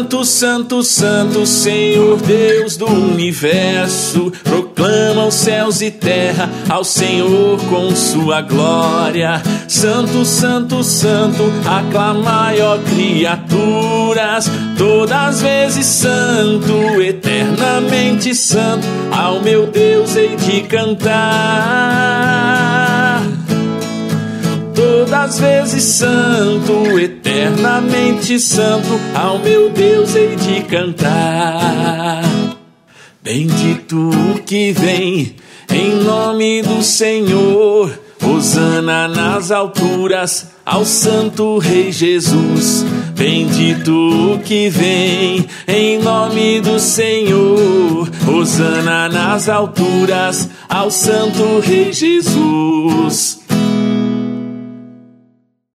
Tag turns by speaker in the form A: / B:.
A: Santo, santo, santo, Senhor Deus do universo, proclama os céus e terra ao Senhor com sua glória. Santo, santo, santo, aclamai, ó criaturas, todas vezes santo, eternamente santo, ao meu Deus hei de cantar. Todas vezes santo, eternamente santo, ao meu Deus hei de cantar. Bendito o que vem, em nome do Senhor, hosana nas alturas, ao santo Rei Jesus. Bendito o que vem, em nome do Senhor, hosana nas alturas, ao santo Rei Jesus.